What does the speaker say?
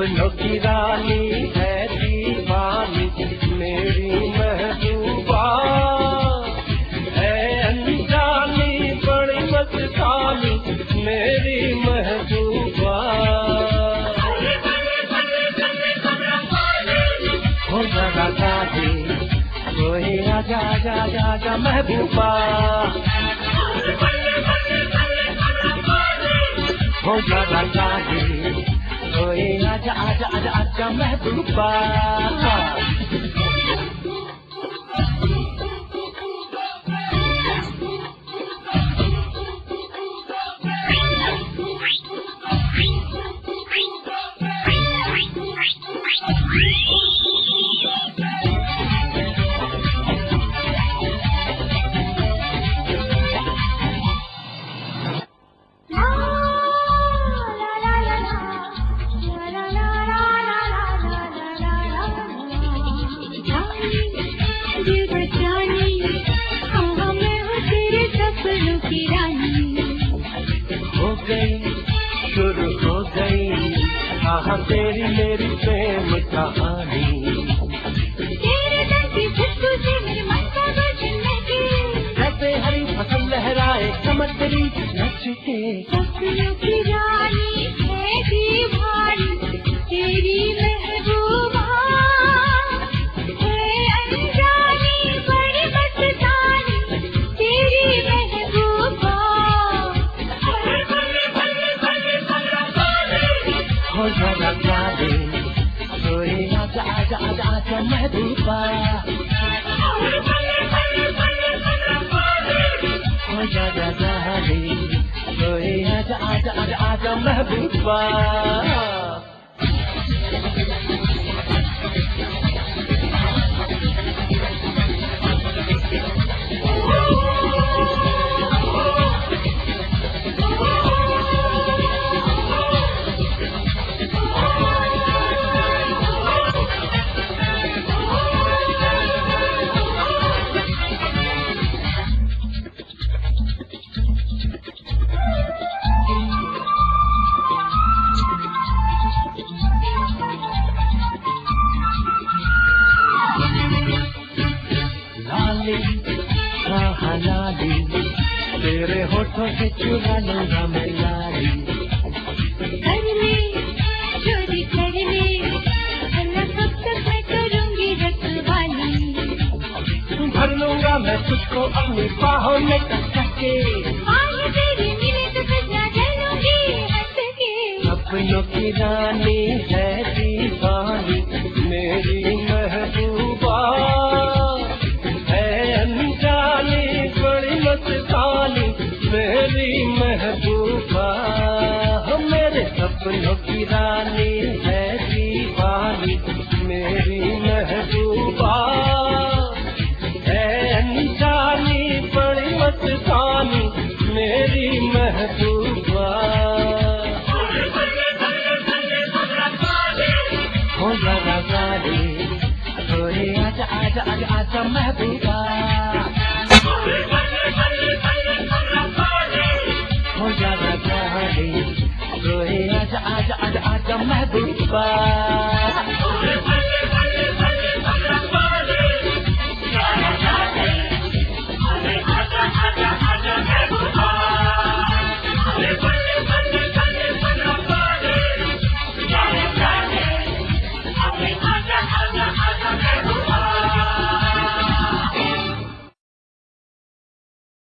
सपनों की रानी है दीवानी मेरी महबूबा है अनजानी बड़ी मस्तानी मेरी महबूबा। हो जरा गाजी कोई आजा आजा आजा आजा महबूबा। हो जरा गाजी कोई आजा आजा आजा आजा महबूबा। हो गई शुरू हो गई हाँ तेरी मेरी प्रेम कहानी। तेरे दिल की खुशबू से मेरे मन को बदल लगी जैसे हरी फसल लहराए कमर तेरी नचते। सपनों की रानी है दीवानी तेरी महबूबा है अनजानी बड़ी मस्तानी तेरी महबूबा। हो जरा गाजी कोई आजा आजा आजा आजा महबूबा। हो जरा गाजी कोई आजा आजा आजा आजा महबूबा। लाली लाली तेरे होठों से चुरा लूंगा मैं लाली। कर ले चोरी कर ले अल्लाह कब तक मैं करूंगी रखवाली। भर लूंगा मैं तुझको अपनी बाहों में कस के। आज तेरी मिले तो सजा जलूंगी हंस के। सपनों की रानी है दीवानी मेरी महबूबा है अनजानी बड़ी मस्तानी मेरी महबूबा। हो मेरे सपनों की रानी है दीवानी मेरी महबूबा है अनजानी बड़ी मस्तानी मेरी महबूबा। हो जरा गाजी कोई आजा आजा आजा आजा महबूबा। हो जरा गाजी कोई आजा आजा आजा आजा महबूबा।